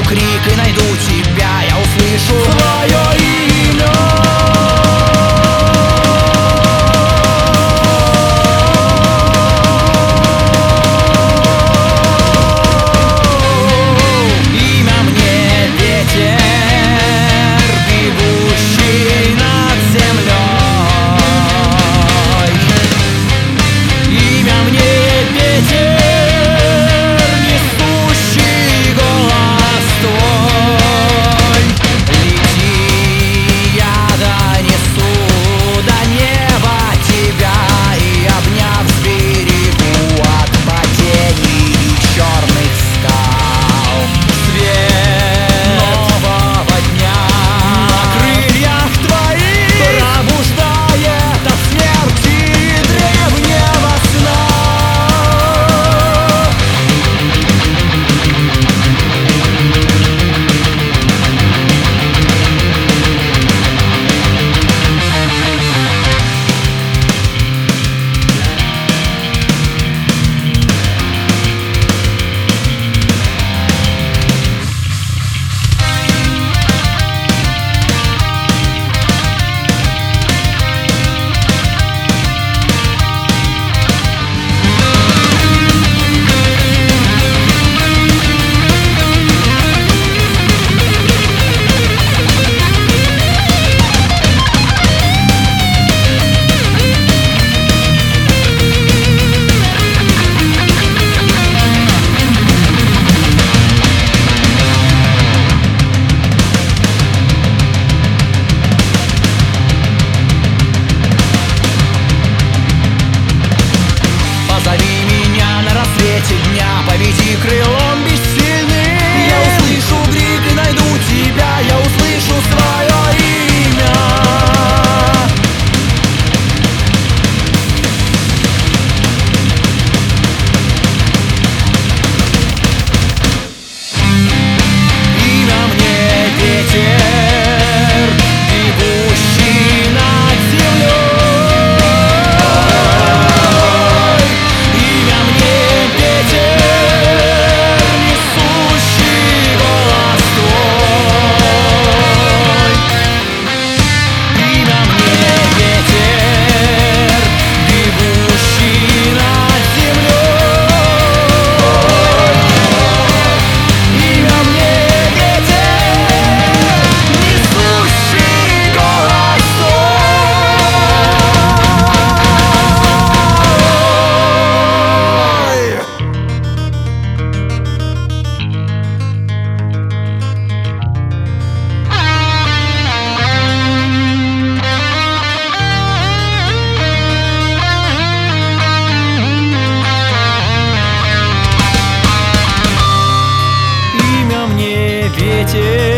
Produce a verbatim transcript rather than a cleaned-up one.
крик и найду тебя, я услышу твое имя. Имя мне ветер, бегущий над землей. Имя мне ветер, несущий голос твой. Лети, я донесу до неба тебя, и обняв сберегу от падений и черных скал. Свет нового дня на крыльях твоих пробуждает от смерти древнего сна. Позови меня на рассвете дня, поведи крылом бессильным. Я услышу крик и найду тебя, я услышу свое имя. Имя мне ветер, бегущий над землей. Имя мне ветер, несущий голос твой. Имя мне ветер, бегущий над землей. Имя мне ветер, несущий голос твой. Имя мне ветер.